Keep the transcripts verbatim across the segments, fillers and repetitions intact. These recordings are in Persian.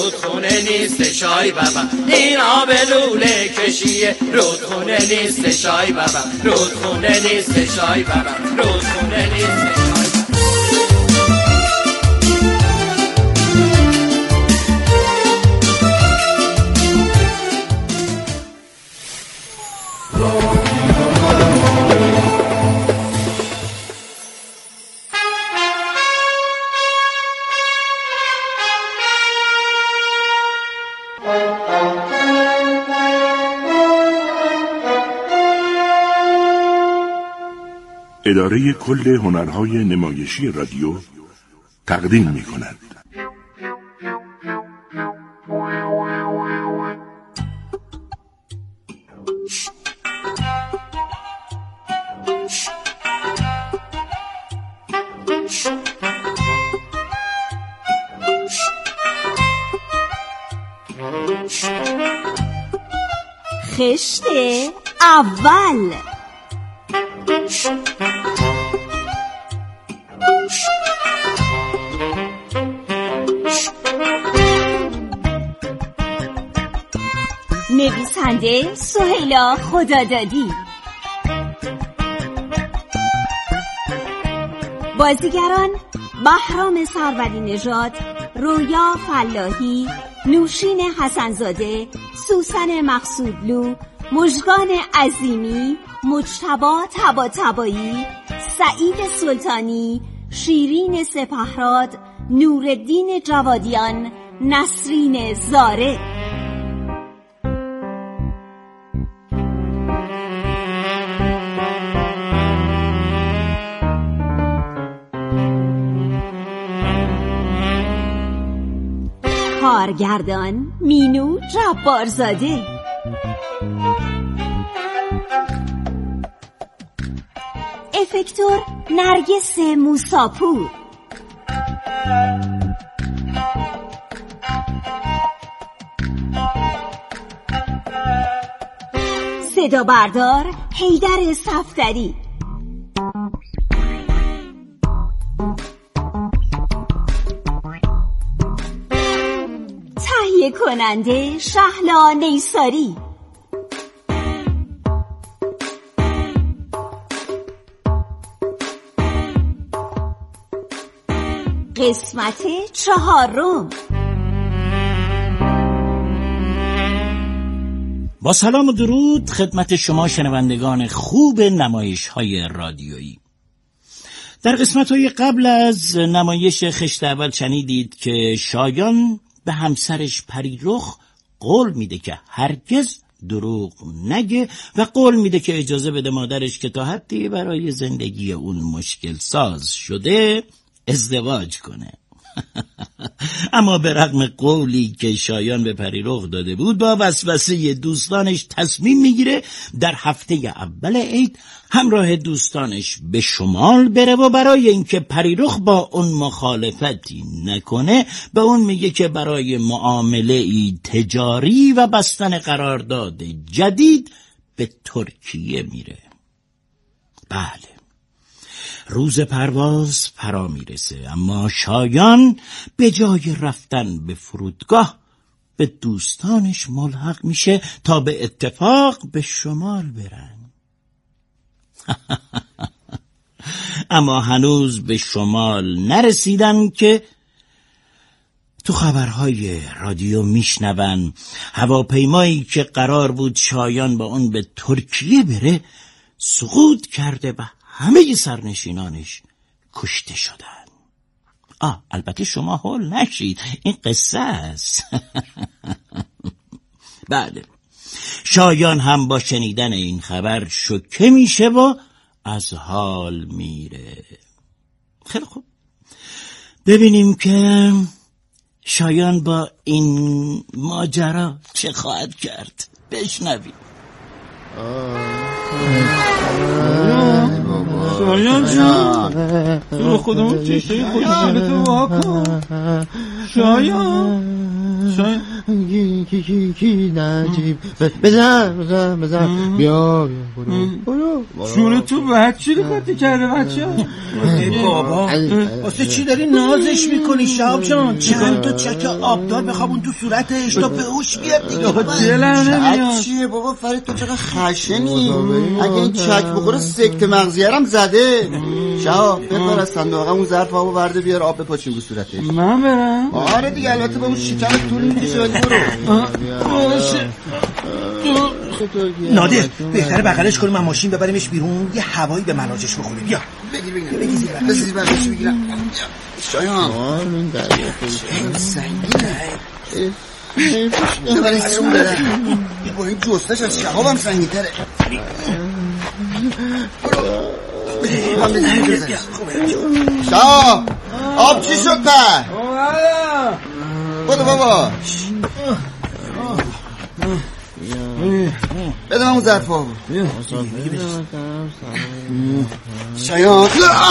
رودخونه نیست شای بابا، این آب لوله کشیه رودخونه نیست شای بابا، رودخونه نیست شای بابا، رودخونه نیست شای بابا. اداره کل هنرهای نمایشی رادیو تقدیم می کند. خشت اول. نویسنده سهیلا خدادادی. بازیگران بهرام سروری نژاد، رویا فلاحی، نوشین حسنزاده، سوسن مقصودلو، مژگان عظیمی، مجتبی طباطبایی، سعید سلطانی، شیرین سپهراد، نورالدین جوادیان، نسرین زاره. کارگردان مینو جبارزاده. افکتور نرگس موساپور. صدا بردار حیدر صفدری. تهیه کننده شهلا نیساری. قسمت چهارم. با سلام و درود خدمت شما شنوندگان خوب نمایش‌های رادیویی. در قسمت‌های قبل از نمایش خشت اول شنیدید که شایان به همسرش پریرخ قول میده که هرگز دروغ نگه و قول میده که اجازه بده مادرش که تا حدی برای زندگی اون مشکل ساز شده ازدواج کنه. اما به رغم قولی که شایان به پریرخ داده بود، با وسوسه دوستانش تصمیم میگیره در هفته اول عید همراه دوستانش به شمال بره و برای اینکه پریرخ با اون مخالفتی نکنه به اون میگه که برای معامله ای تجاری و بستن قرارداد جدید به ترکیه میره. بله، روز پرواز فرا میرسه، اما شایان به جای رفتن به فرودگاه به دوستانش ملحق میشه تا به اتفاق به شمال برن. اما هنوز به شمال نرسیدن که تو خبرهای رادیو میشنون هواپیمایی که قرار بود شایان با اون به ترکیه بره سقوط کرده و همه سرنشینانش کشته شدن. آه البته شما هول نشید، این قصه است. بله، شایان هم با شنیدن این خبر شوکه میشه و از حال میره. خیلی خوب، ببینیم که شایان با این ماجرا چه خواهد کرد. بشنویم. شایان جان، تو خودمون چیشه خوشگلتو واکن. شایان شایان کی کی کی کی نجیب بزن بزن بزن بیا بیا شونه تو بعد چی رو قاطی کرده بچه ها؟ بابا واسه چی داری نازش میکنی شهاب جان؟ چند تا چک آبدار بخوابون تو صورتش تا به هوش بیاد دیگه. دلم نمیاد. چیه بابا فرید تو چقدر خشنی؟ اگه این چک بخوره سکته مغزیه‌ام زده. شهاب ببر از صندوق اون ظرف آبو ورده بیار آب بپاچیم رو صورتش. من برم؟ آره دیگه البته با اون شکم طول میکشه ولی برو. باشه. نادر بهتره بغلش کنیم، من ماشین ببریمش بیرون یه هوایی به مناجش بخوریم. بیا بگیر بگیر بگیر زیر بگیر زیر بگیر بگیرم. شایان این دریا سنگینه. ببرین سرون بره با این جستش از شهابم سنگین تره. من به زمین بزن شهاب آب چی شد پر؟ بودو بابا بده من اون ظرف آب. شایان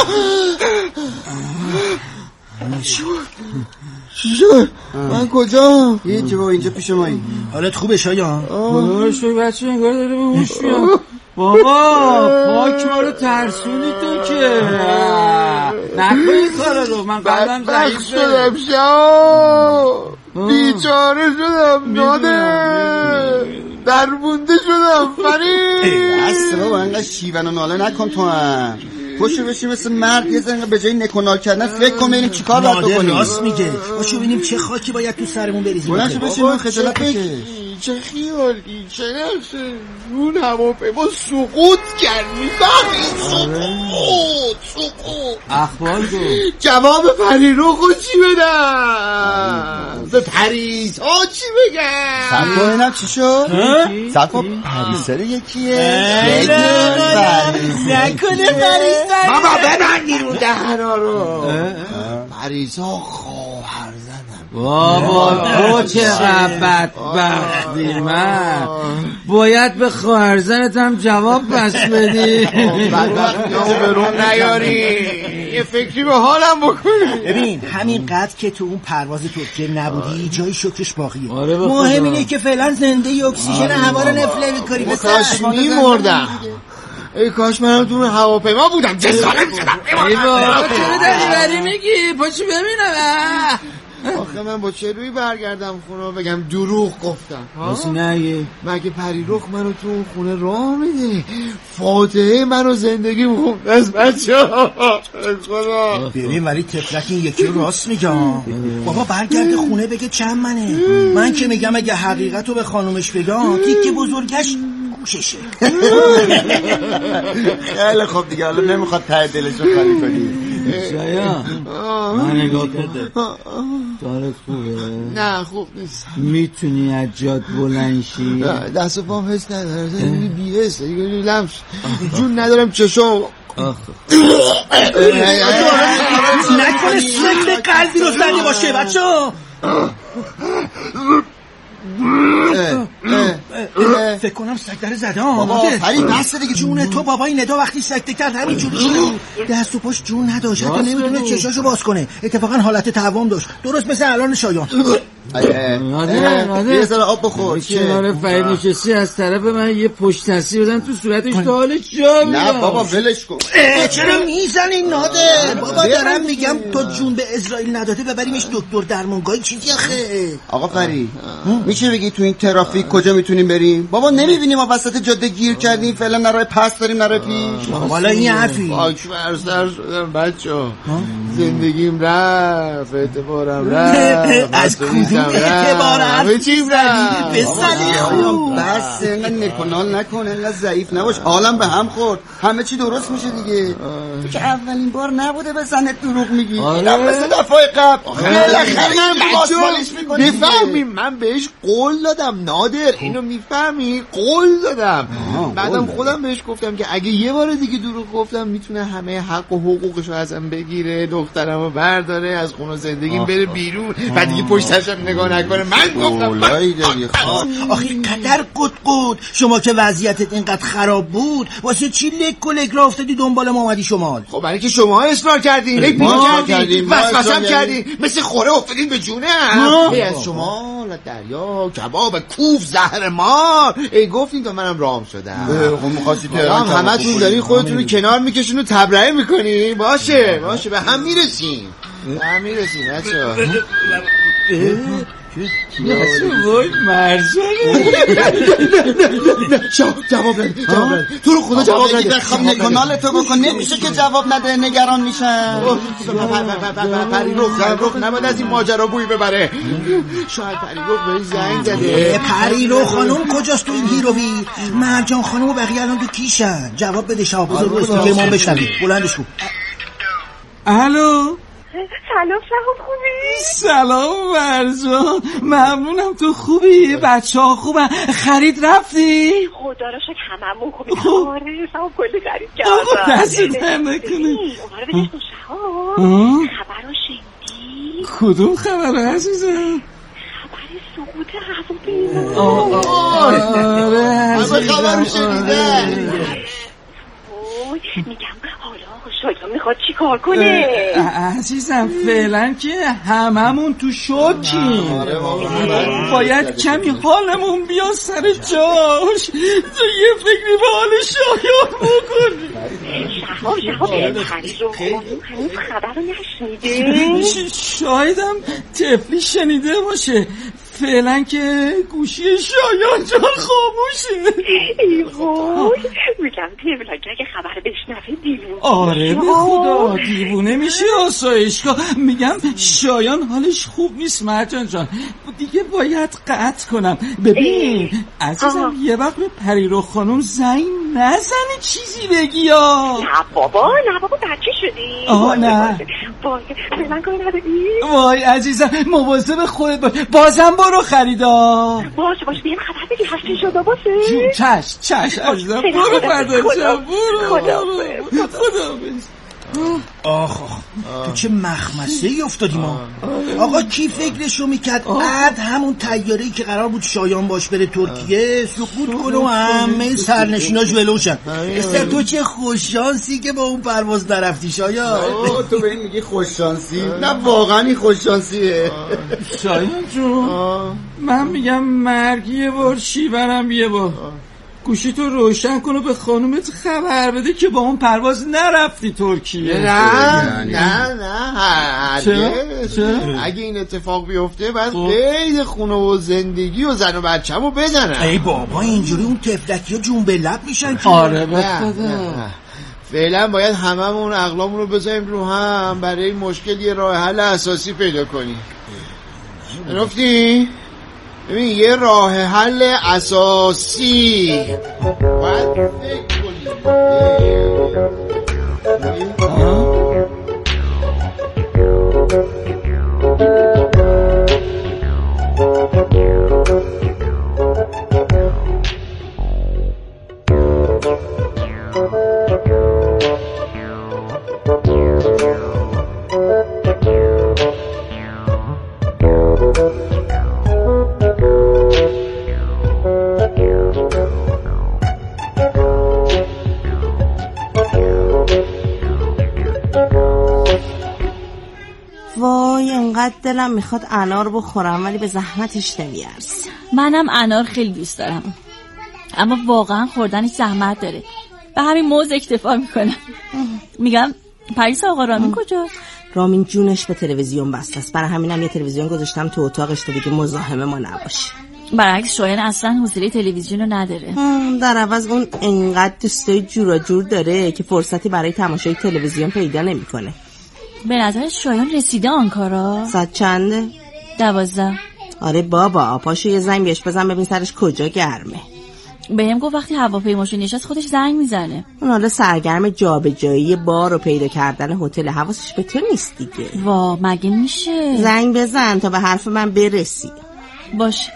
چی شد؟ من کجا؟ هیچی بابا اینجا پیش مایی. حالت خوبه شایان؟ بابا شوی بچه انگار داره به هوش میاد. بابا پاک ما رو ترسونی تو که نکنی این کارا رو. من قلبم ضعیف شدم شایان بیچاره شدم ناده درمونده شدم فرید. اصلا بابا انقدر شیون و ناله نکن تو هم پشو بشی مثل مرد یه زنگه به جای نکنار کردن فکر کن ببینیم چی کار باید بکنیم. نادر راست میگه پشو ببینیم چه خاکی باید تو سرمون بریزیم. بلند شو بشیم خجالت بکش. چه خیالی چه نفسه اون هواپیما سقوط کرد میفهمی سقوط سقوط اخبار گو جواب پریروخو چی بدم به پریس ها چی بگم سب کن اینم چی شد سب کن پریسر یکیه نکنه پریسر بابا ببندی رو دهنا رو پریس ها خواهر زدم بابا تو چقدر بدبختی. من باید به خواهرزنت هم جواب بس بدی. بدبختی ها به روم نیاری یه فکری به حالم بکنی. ببین همین قدر که تو اون پرواز ترکیه نبودی جای شکرش باقیه. آره مهم اینه که فعلا زنده ی اکسیژن هوا رو نفله میکنی. کاش میمردم ای کاش منم تو هواپیما بودم جسارت شدم. ای بابا چرا داری بری میگی پاشو ببینم. آخه من با چه روی برگردم خونه بگم دروغ گفتم واسه نگی مگه پریرخ منو تو اون خونه راه میده فاتحه منو زندگی مونده از بچه ها خدا. ببین ولی تفلک این یکی رو راست میگم. بابا برگرده خونه بگه چند منه. من که میگم اگه حقیقت رو به خانومش بگم تیکه بزرگش گوششه. خیلی خوب دیگه حالا نمیخواد ته دلش رو خالی کنی. شایان من نگاه کن دارت خوبه؟ نه خوب نیست. میتونی از جاد بلند شی؟ دست و پام حس ندارم بی حس لمس جون ندارم چشم نکنه سکت قلبی رو زنی باشه بچه ها. فکر کنم سکتر زده ها. بابا فرید بس دیگه جون تو بابای ندا وقتی سکته کرد همین جوری شد. دست و پاش جون نداشت حتی نمیتونه چشاشو باز کنه. اتفاقا حالت تعوام داشت درست مثل الان شایان. نادر نادر یه ذره آب بخور. کنار فرید نشستی از طرف من یه پشت دستی بدن تو صورتش تا حال جا میاد. نه بابا ولش کن. چرا میزنی نادر؟ بابا دارم میگم تو جون به اسرائیل نداده ببریمش دکتر درمونگاه چیزی آخه. آقا فرید میشه بگی تو این ترافیک کجا میتونیم بریم؟ بابا نمیبینیم ما وسط جاده گیر کردیم فعلا نراه پس داریم نراه پیش. حالا این حرفی خاک بر سر شدم بچه‌ها. زندگیم رفت اعتبارم رفت از کدوم اعتبار همه چیز رفت. بسنی خوب بس اینقدر نکنال نکن اینقدر ضعیف نباش حالم به هم خورد همه چی درست میشه دیگه. تو که اولین بار نبوده به زنت دروغ میگی. اینم مثل دفعه قبل بالاخره باسمالش میکنی. میفهمی من بهش قول دادم نادر اینو میفهمی قول دادم. بعدم خودم بهش گفتم که اگه یه بار دیگه دروغ گفتم میتونه همه حق و حقوقشو ازم بگیره دخترمو برداره از خونه زندگیم بره بیرون بعد دیگه پشتشم نگاه نکنه. من گفتم مولایی داری خواه. آخه قدر قد قد شما که وضعیتت اینقدر خراب بود واسه چی لک و لک را افتادی دنبال ما اومدی شمال؟ خب برای که شما اصرار کردین، هی پیدا کردین، وسوسم کردین، مثل خوره افتادین به جونم. هی از شما دریا کباب کوف زهر مار ای گفتین تا منم رام شدم. خب می‌خواستی تهران همتون دارین خودتون رو کنار میکشین و تبرئه میکنین. باشه باشه به هم میرسیم، به هم میرسیم بچه‌ها. وای مرجانه. جواب نده، جواب نده، تو رو خدا جواب نده. خب نکنال تو بکن، نمیشه که جواب نده، نگران میشن. پریروخ پریروخ نباید از این ماجرا بوی ببره. شاید پریروخ بهش زنگ زده. پریروخ خانم کجاست تو این هیروی؟ مرجان خانم و بقیه الان تو کیشن. جواب بده شما بزرگ رو اسمی که ما بشنویم. بلندش کن. الو سلام شهاب خوبی؟ سلام مرجان، ممنونم. تو خوبی؟ بچه ها خوبن؟ خرید رفتی؟ خدا را شکر هممون خوبی. آره شهاب کلی خرید کردم. دست در نکنه. اونا رو بدش تو شهاب. خبر رو شنیدی؟ کدوم خبر رو عزیزم؟ خبر سقوط هواپیما. آره عزیزم خبر رو شنیده. میگم حالا شایان میخواد چی کار کنه؟ عزیزم فعلا که هممون تو شوکیم. باید کمی حالمون بیا سر جاش. تو یه فکری به حال شایان بکنی. شهاب شهاب خرید رو هنوز خبر رو نشنیده؟ شایدم طفلی شنیده باشه. فعلا که گوشی شایان جان خاموشه. ای وای میگم طفلا که اگه خبر بشنوه دیوونه. آره به خدا دیوونه میشه آسایشگاه. میگم شایان حالش خوب نیست مرجان جان، دیگه باید قطع کنم. ببین عزیزم یه وقت به پریرخ خانم زنگ نزنی چیزی بگی یا نه بابا نه بابا بچه شدی. آه نه وای فعلا کاری نداری. وای عزیزم مواظب خودت باش. بازم برو خریدار. باشه باشه بیم خبر بدی هستی شده باشه. چش چش عزیزم برو فردان جان برو. خدا خدا آخ آخ تو چه مخمسه ای افتادیم ما. آقا کی فکرشو میکرد بعد همون طیاره‌ای که قرار بود شایان باش بره ترکیه سقوط کنه و همه سرنشیناش ولوشن. استر تو چه خوششانسی که با اون پرواز نرفتی شایان. تو به این میگی خوششانسی؟ نه واقعا خوششانسیه. شایان جون من میگم مرگ یه بار شیورم یه بار. گوشی تو روشن کن و به خانومت خبر بده که با اون پرواز نرفتی ترکیه. نه نه نه هرگز. چرا؟ اگه این اتفاق بیفته باید قید خونه و زندگی و زن و بچه‌مو بزنم. ای بابا اینجوری اون تفلکی ها جون به لب میشن که. آره به خدا. فعلا باید هممون عقلامون رو بذاریم رو هم برای این مشکل یه راه حل اساسی پیدا کنیم. رفتی؟ ببین یه راه حل اساسی باید فکر کنیم. وای انقدر دلم میخواد انار بخورم ولی به زحمتش نمیارزه. منم انار خیلی دوست دارم اما واقعا خوردنش زحمت داره. به همین موز اکتفا میکنم. میگم پریس آقا رامین کجا؟ رامین جونش به تلویزیون بسته است. برای همینم یه تلویزیون گذاشتم تو اتاقش تا دیگه مزاحم ما نباشه. برعکس شایان اصلا حوصله تلویزیون رو نداره. در عوض اون انقدر دوستای جورا جور داره که فرصتی برای تماشای تلویزیون پیدا نمیکنه. به نظر شایان رسیده آنکارا؟ ساعت چنده؟ دوازده. آره بابا پاشو یه زنگ بهش بزن ببین سرش کجا گرمه. بهم گفت وقتی هواپیماشو نشست خودش زنگ میزنه. اون حالا سرگرم جابجایی بار و پیدا کردن هتل. حواسش به تو نیست دیگه. وا مگه میشه؟ زنگ بزن تا به حرف من برسی. باشه.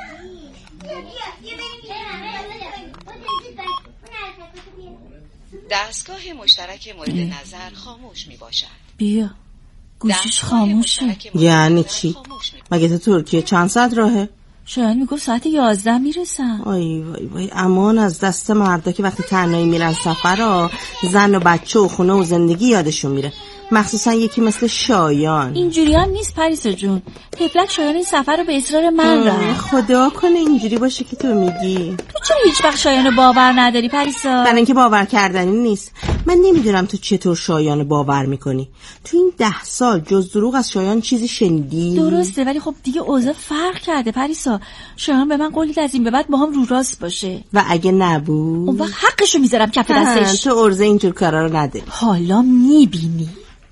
دستگاه مشترک مورد نظر خاموش می باشد. بیا گوشیش خاموشه. یعنی چی؟ مگه تو ترکیه چند ساعت راهه؟ شاید میگفت ساعت یازده میرسن. وای وای وای امان از دست مردا که وقتی تنهایی میرن سفرها زن و بچه و خونه و زندگی یادشون میره، مخصوصا یکی مثل شایان. اینجوری هم نیست پریسا جون. تفلک شایان این سفر رو به اصرار من رفت. خدا کنه اینجوری باشه که تو میگی. تو چرا هیچ وقت شایان باور نداری پریسا؟ برای اینکه باور کردنی نیست. من نمیدونم تو چطور شایان باور میکنی. تو این ده سال جز دروغ از شایان چیزی شنیدی؟ درسته، ولی خب دیگه اوضاع فرق کرده پریسا. شایان به من قول داد از این به بعد با هم رو راست باشه. و اگه نبود اون وقت حقشو میذارم کف دستش. تو عرضه اینجور کارا رو نده. حالا میبینی.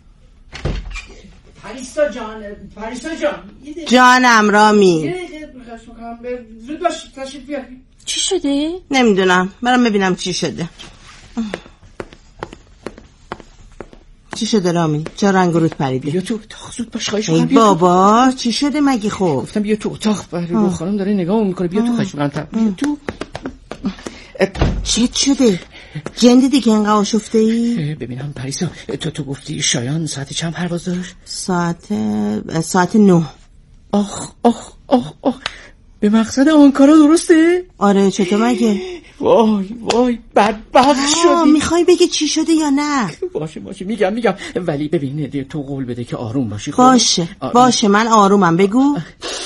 پریسا جان، پریسا جان جانم رامی. زود باش تشریف بیار. چی شده؟ نمیدونم، برام ببینم چی شده. چی شده رامی؟ چرا رنگ رود پریدی؟ بیا تو اتاق زود باش خواهش می‌کنم. بابا چی شده مگه؟ خب گفتم بیا تو اتاق. بهرو خانم داره نگاه میکنه. بیا تو خواهش می‌کنم. بیا تو. چه شده؟ جند دیگه انقدر آشفته ای؟ ببینم پریسا، تو تو گفتی شایان ساعت چند پرواز داشت؟ ساعت ساعت نه. آخ آخ آخ آخ به مقصد آنکارا درسته؟ آره چطور مگه؟ وای وای بدبخت شدی. میخوای بگی چی شده یا نه؟ باشه باشه میگم میگم ولی ببین تو قول بده که آروم باشی. خب باشه آروم. باشه من آرومم. بگو.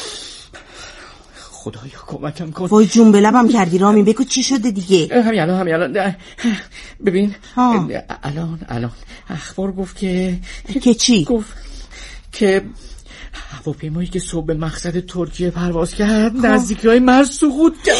خدایا کمکم کن. وای جون به لبم کردی رامی. بگو چی شده دیگه؟ همین الان همین الان ببین ها. الان الان اخبار گفت که که چی؟ گفت که هواپیمایی که صبح به مقصد ترکیه پرواز کرد نزدیکی‌های مرز سقوط کرد.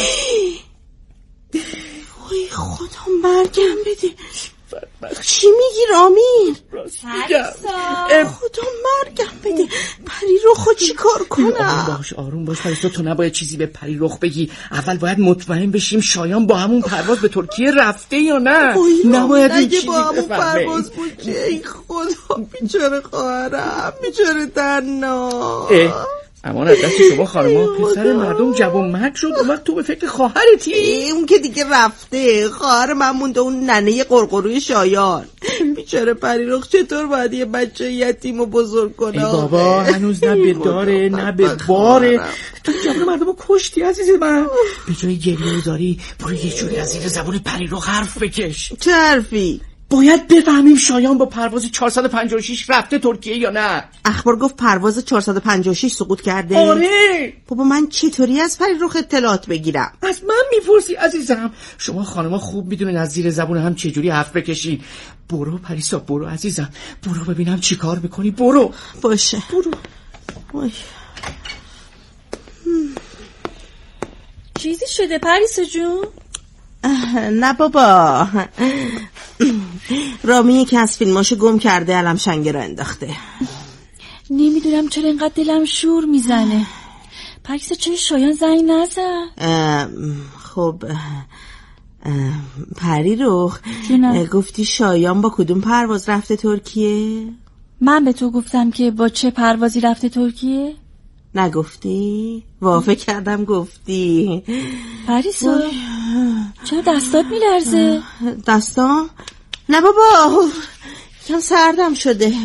وای خدا مرگم بده. چی میگی رامین؟ راست میگم. خدا مرگم بده. پری رخو چی کار کنم؟ آروم باش آروم باش پریسا. تو نباید چیزی به پری رخ بگی. اول باید مطمئن بشیم شایان با همون پرواز به ترکیه رفته یا نه. نباید این چیزی با همون پرواز بود. ای خدا بیچاره خواهرم بیچاره تنها. امان از دست شما خانما. پسر مردم جوان مرگ شد اون وقت تو به فکر خواهرتی. اون که دیگه رفته. خواهر من مونده اون ننه قرقروی شایان. بیچاره پریرخ چطور باید یه بچه یتیم رو بزرگ کنه؟ ای بابا هنوز نه به داره نه به باره. تو جوان مردم رو کشتی عزیز من. به جای گریه داری برو یه جوری از زیر زبون پریرخ حرف بکش. چه حرفی؟ باید بفهمیم شایان با پرواز چهارصد و پنجاه و شش رفته ترکیه یا نه. اخبار گفت پرواز چهارصد و پنجاه و شش سقوط کرده. آره بابا من چطوری از پریرخ اطلاعات بگیرم؟ از من میپرسی عزیزم؟ شما خانما خوب میدونین از زیر زبون هم چجوری حرف بکشین. برو پریسا برو عزیزم. برو ببینم چی کار میکنی. برو. باشه برو. وای. چیزی شده پریسا جون؟ نه بابا رامی یکی از فیلماشو گم کرده علم شنگه را انداخته. نمیدونم چرا اینقدر دلم شور میزنه. پریسا چرا شایان زنگ نزد؟ خب پریرخ گفتی شایان با کدوم پرواز رفته ترکیه؟ من به تو گفتم که با چه پروازی رفته ترکیه؟ نگفتی؟ وافه کردم گفتی. پریسا چرا دستات میلرزه؟ دستام؟ نه بابا کم سردم شده.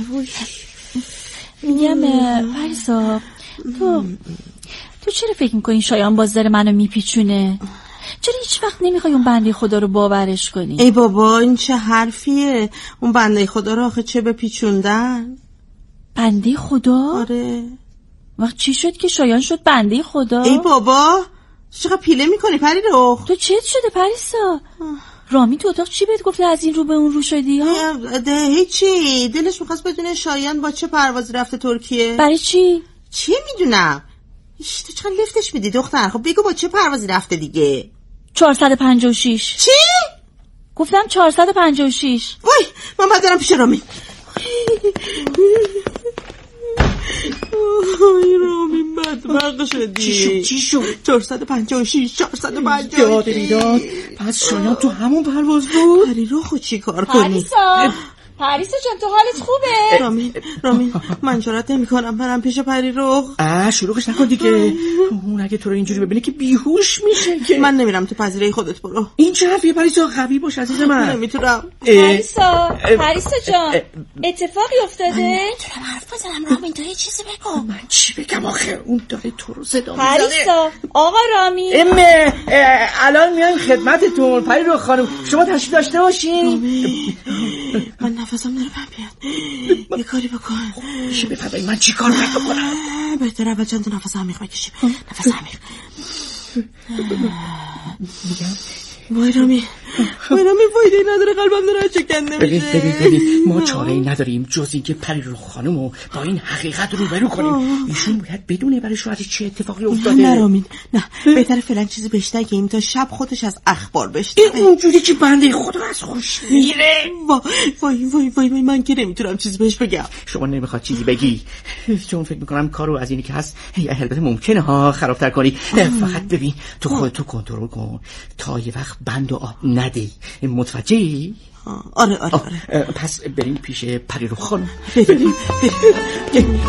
میگم پریسا تو تو چرا فکر میکنی شایان باز داره منو میپیچونه؟ چرا هیچ وقت نمیخوای اون بنده خدا رو باورش کنی؟ ای بابا این چه حرفیه؟ اون بنده خدا رو آخه چه بپیچوندن؟ بنده خدا؟ آره. وقت چی شد که شایان شد بنده خدا؟ ای بابا چقدر پیله میکنی پریرخ؟ تو چت شده پریسا؟ رامی تو اتاق چی بهت گفته از این رو به اون رو شدی ها؟ ده هیچی. دلش میخواست بدونه شایان با چه پروازی رفته ترکیه. برای چی؟ چی میدونم. تو چقدر لفتش میدی دختر؟ خب بگو با چه پروازی رفته دیگه. چهارصد و پنجاه و شش. چی؟ گفتم چهارصد و پنجاه و شش. وای من باید دارم پیش رامی. آی رامی بدبخت شدی. چی شد چی شد؟ چهارصد و پنجاه و شش چهارصد و پنجاه و شش. داد بیداد. پس شایان تو همون پرواز بود؟ پریرخ چی کار کنی؟ پریسا پریسا جان تو حالت خوبه؟ رامین رامین من جرئت نمی‌کنم برم پیش پری رخ. آ شروعش نکن دیگه. اون اگه تو رو اینجوری ببینه که بیهوش میشه که. من نمیرم تو پذیرای خودت برو. این چه حرفیه پریسا؟ قوی باش عزیز من. نمیتونم. پریسا پریسا جان اتفاقی افتاده؟ نمیتونم حرف بزنم رامین تو یه چیزی بگو. من چی بگم آخه اون داره تو رو صدا میزنه. پریسا آقا رامین امه الان میایم خدمتتون. پری رخ خانم شما تشریف داشته باشین. من نفسم داره بهم بیاد. یه کاری بکن. چی بفرمایید من چی کار باید بکنم؟ بهتره اول چند تا نفس عمیق بکشی. نفس عمیق. وای رامی وای رامی فایده ای نداره قلبم داره چکن نمیشه. ببین ببین ببین ما چاره ای نداریم جز اینکه پری رخ خانمو با این حقیقت روبرو کنیم. ایشون باید بدونه برای شوهرش چه اتفاقی افتاده. نه رامین نه بهتره فعلا چیزی بهش نگیم تا شب خودش از اخبار بشنوه. این اونجوری که بنده خدا از خوش میره. وای وای وای وای من که نمیتونم چیزی بهش بگم. شما نمیخواد چیزی بگی چون فکر میکنم کارو از اینی که هست البته ممکنه ها خرابتر کنی. فقط ببین تو خودتو کنترل کن تا یه وقت بند و آب ندی. متوجهی؟ آره آره آره. پس بریم پیش پری رخ خانم. بریم بریم.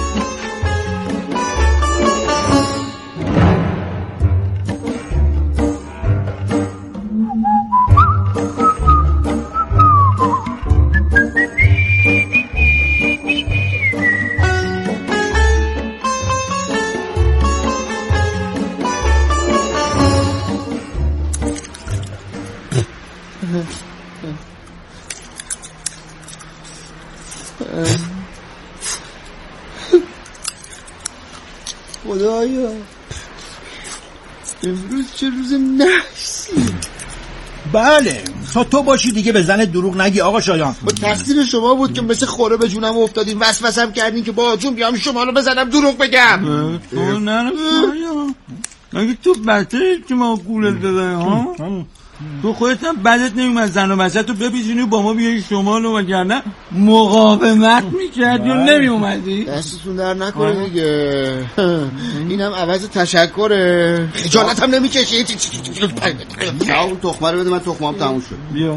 خدایا امروز چه روز نحسی. بله تا تو باشی دیگه به زن دروغ نگی آقا شایان. با تقصیر شما بود که مثل خوره به جونم افتادین وسوسم کردین که با جون بیام شما رو بزنم دروغ بگم. تو نه شایان مگه تو بطه که ما گولت داده ها؟ تو خودت هم بدت نمیومد زن و بچه تو بپیچونی با ما بیایی شمال و وگرنه مقاومت میکردی و نمیومدی. دستتون در نکنه دیگه. اینم عوض تشکره. خجالت هم نمیکشید. اون تخمه رو بده من تخمه هم تموم شد. بیا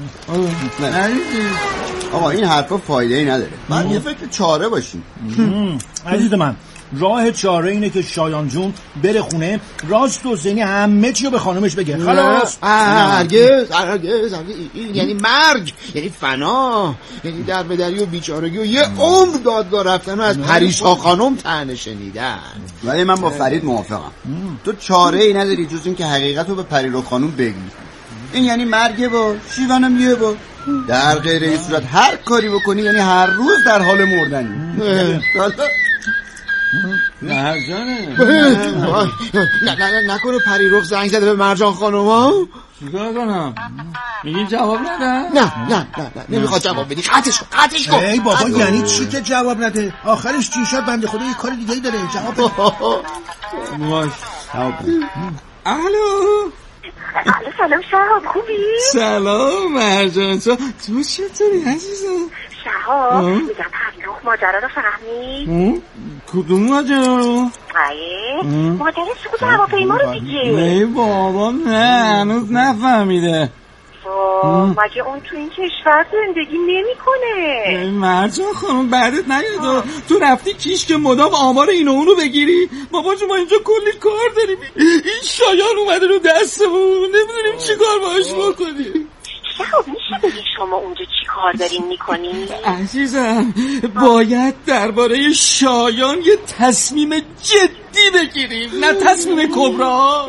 آقا این حرفا فایده ای نداره. بعد یه فکر چاره باشیم. عزیز من راه چاره اینه که شایان جون بره خونه راست و زنی همه چی رو به خانومش بگه. خلاص هرگز هرگز یعنی مرگ یعنی فنا یعنی در به دری و بیچارگی و یه عمر دادگاه رفتن و از پریسا خانم طعنه شنیدن. ولی من با فرید موافقم. تو چاره ای نداری جز این که حقیقت رو به پری رخ خانم بگی. این یعنی مرگ با شیونم یه با در غیر این صورت هر کاری بکنی یعنی هر روز در حال مردنی. مرجانه نه نه نکنه پری رخ زنگ زده به مرجان خانم ها. چیکار کنم؟ میگی جواب نده؟ نه نه نه نه نمیخواد جواب بدی. قطعش کن قطعش کن. ای بابا یعنی چی که جواب نده؟ آخرش چی شد؟ بنده خدا یه کار دیگه ای داره. جواب بده. باش الو الو سلام شهاب خوبی؟ سلام مرجان تو تو چطوری عزیزم؟ شهاب میگم پری رخ ماجرا رو فهمی؟ کدوم ماجرا رو؟ ایه مادر سقوط هواپیما رو دیگه. ای بابا نه هنوز نفهمیده. مگه اون تو این کشور زندگی نمیکنه؟ مرجان خانم بعدت نیاد تو رفتی کیش که مدام آمار اینو اونو بگیری. بابا ما اینجا کلی کار داریم. این شایان اومده رو دستمون نمیدونیم چی کار باش بکنیم. شهاب میشه بگی شما اونجا چی کار دارین میکنین؟ عزیزم باید درباره شایان یه تصمیم جدی بگیریم نه تصمیم کبرا.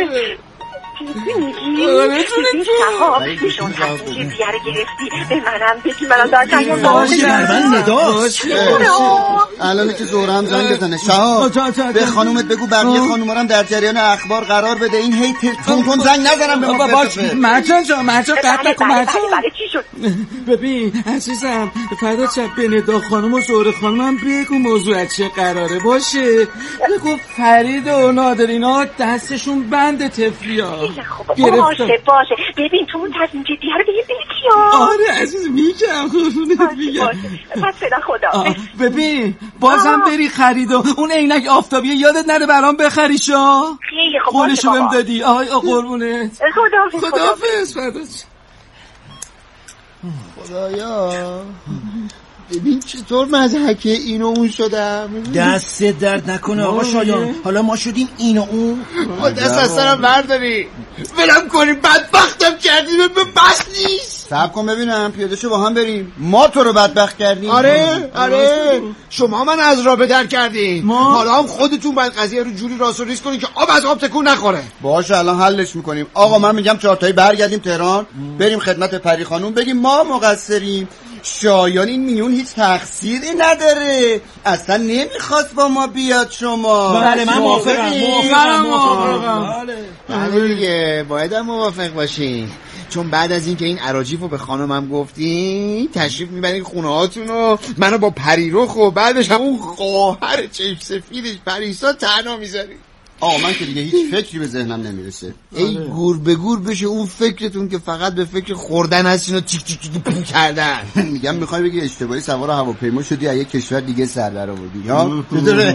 میگی؟ شهاب ایشون تصمیم جدیه رو گرفتی به منم بگی منم در جریان باشه من نداشت. الان که زهره هم زنگ بزنه. شهاب به خانومت بگو بقیه خانوما هم در جریان اخبار قرار بده. این هی تون تون زنگ نزنم به ما. باشه مرجان جان مرجان قطع نکن مرجان. چی شد؟ ببین عزیزم فردا شب به ندا خانم و زهره خانم هم بگو موضوع چه قراره باشه. بگو فرید و نادرینا دستشون بند تفلیا باشه باشه. ببین تو اون تصمیم جدیه رو بگی بگی ها. آره عزیز میگم خودونت میگم. پس فدا خدا. ببین بازم بری خرید و اون عینک آفتابیه یادت نره برام بخری شا. خیلی خوب قولشو بهم دادی. آی قربونت. خداحافظ خداحافظ. خدایا ببین چطور مضحک این و اون شدم. دست درد نکنه آقا شایان، حالا ما شدیم این و اون. با دست از سرم برداری ولم کنیم، بدبختم کردیم به بس نیست. صبر کن ببینم، پیاده شو با هم بریم. ما تو رو بدبخت کردیم. آره آره شما من از راه بدر کردین، حالا هم خودتون باید قضیه رو جوری راست و ریز کنین که آب از آب تکون نخوره. باشه الان حلش میکنیم. آقا من میگم چهارتایی برگردیم تهران، بریم خدمت پری خانوم بگیم ما مقصریم، شایان این میون هیچ تقصیری نداره، اصلا نمیخواست با ما بیاد. شما بله من موافقم موافقم موافقم بله دیگه باید هم موافق باشین، چون بعد از این که این عراجیف رو به خانمم گفتین تشریف میبرین خونه هاتون و منو با پریرخ و بعدش همون خواهر چشم سفیدش پریسا تنها میذارین. آه من که دیگه هیچ فکری به ذهنم نمیرسه. ای گور به گور بشه اون فکرتون که فقط به فکر خوردن هستین و تیک تیک تیک پو کردن. میگم میخوای بگی اشتباهی سوار هواپیما شدی از یک کشور دیگه سر در آوردی ها؟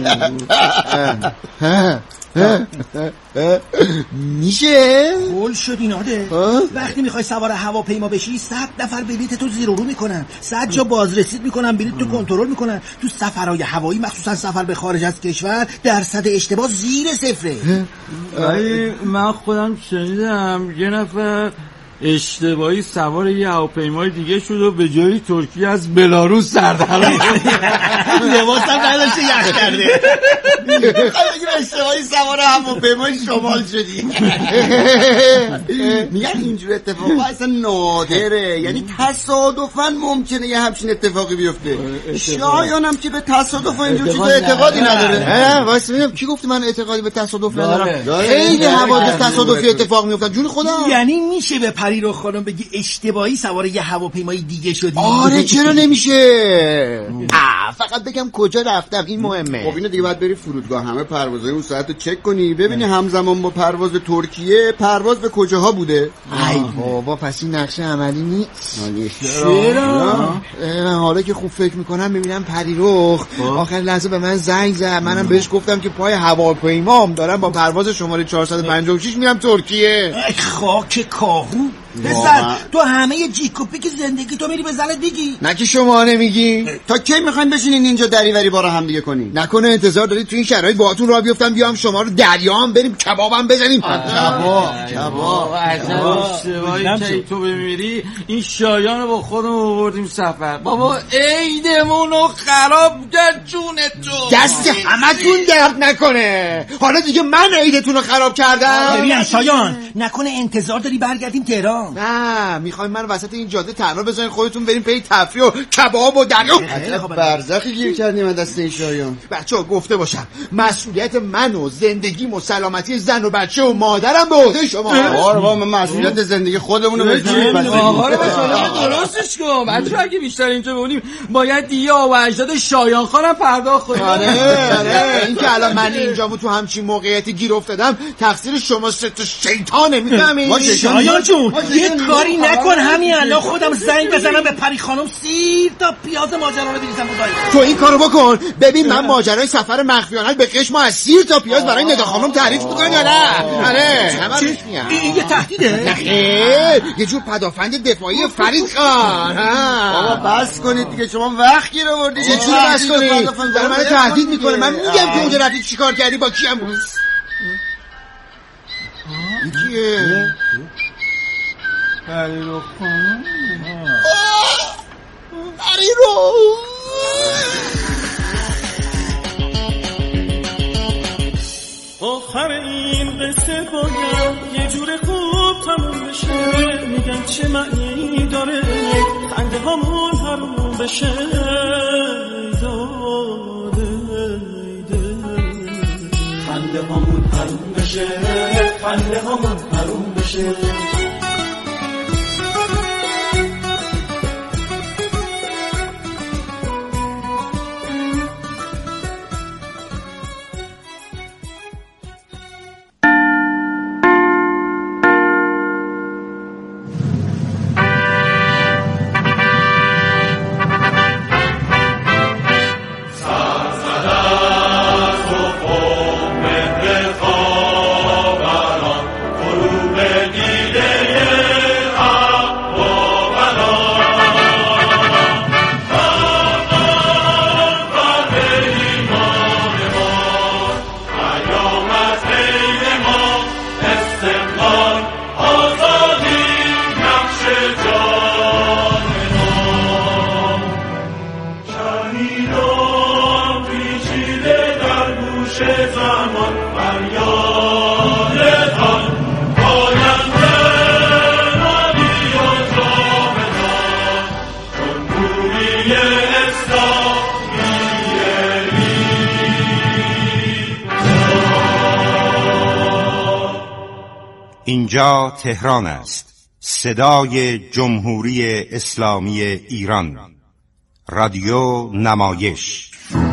میشه؟ خول شد ایناده. وقتی میخوای سوار هواپیما بشی صد نفر بلیط تو زیر و رو میکنن، صد جا بازرسید میکنن، بلیط تو کنترل میکنن. تو سفرهای هوایی مخصوصا سفر به خارج از کشور درصد اشتباه زیر صفره. ولی من خودم شنیدم یه نفر اشتباهی سوار یه هواپیمای دیگه شد و به جای ترکیه از بلاروس سر در آورد. لباسم نداشته یخ کرده. اگه اشتباهی سوار هواپیمای شمال شدی. میگن اینجور اتفاقا اصلا نادره، یعنی تصادفاً ممکنه یه همچین اتفاقی بیفته. شایانم که به تصادف و اینجور چیزا اعتقادی نداره. واسه ببینم کی گفت من اعتقادی به تصادف ندارم؟ خیلی حوادث تصادفی اتفاق میافتن جون خودم. یعنی میشه به پری رو خانم بگی اشتباهی سوار یه هواپیمای دیگه شدی؟ آره چرا نمیشه؟ آ فقط بگم کجا رفتم این مهمه. خب اینو دیگه باید بری فرودگاه همه پروازهای اون ساعت رو چک کنی ببینی همزمان با پرواز ترکیه پرواز به کجاها بوده. ای بابا پس این نقشه عملی نیست. چرا؟ حالا که خوب فکر میکنم ببینم پریرخ آخر لحظه به من زنگ زد، منم بهش گفتم که پای هواپیمام دارم با پرواز شماره چهارصد و پنجاه و شش میرم ترکیه. ای خاک کاهو پسر، تو همه جیکوپی که زندگی تو میری به زن دیگی. نه که شما نمیگی. تا کی میخواین بشینین اینجا دریوری بارا هم دیگه کنین؟ نکنه انتظار دارید تو این شرایط باهاتون راه بیفتم بیام شما رو دریا هم بریم کبابم بزنیم؟ کباب کباب اشتباهی که تو بمیری این شایان رو با خودم آوردیم سفر. بابا عیدمون رو خراب کرد جون تو. دست همتون درد نکنه، حالا دیگه من عیدتون رو خراب کردم. ببین شایان نکنه انتظار داری برگردیم تهران؟ نه میخوایم من وسط این جاده تنها بزنین خودتون بریم پی تفریح و کباب و دریا. برزخی گیر کردیم از دست این شایان. بچه‌ها گفته باشم مسئولیت من و زندگیم و سلامتی زن و بچه و مادرم به عهده شما. آره بابا من مسئولیت زندگی خودمون رو بگیریم. آقا رو درستش کن. بچه‌ها اگه بیشتر اینجا بمونیم باید دیا و اجداد شایان خانم پرداخت کنیم. آره آره این که الان من اینجا تو همچین موقعیتی گیر افتادم تقصیر شما سه تا شیطانه. میفهمی؟ شایان جون یه کاری نکن همین الان خودم زنگ بزنم به پری خانم سیر تا پیاز ماجرا رو بریزم بودایی. تو این کارو بکن ببین من ماجرای سفر مخفیانه به قشم از سیر تا پیاز برای ندا خانم تعریف میکنم یا نه؟ آره این یه تهدیده؟ نه خیر یه جور پدافند دفاعی فرید خان. بابا بس کنید دیگه شما وقت گیر آوردید. چه چیزی بس کنید؟ داره من تهدید میکنه. من میگم که اونجا رفتی چیکار کردی با کیم؟ این کیه؟ پریرخ خانم. پریرخ آخر این قصه باید یه جور خوب تموم بشه. میگن چه معنی داره خنده هامون حروم بشه. خنده هامون حروم بشه، خنده هامون حروم بشه. دیده اینجا تهران است، صدای جمهوری اسلامی ایران، رادیو نمایش.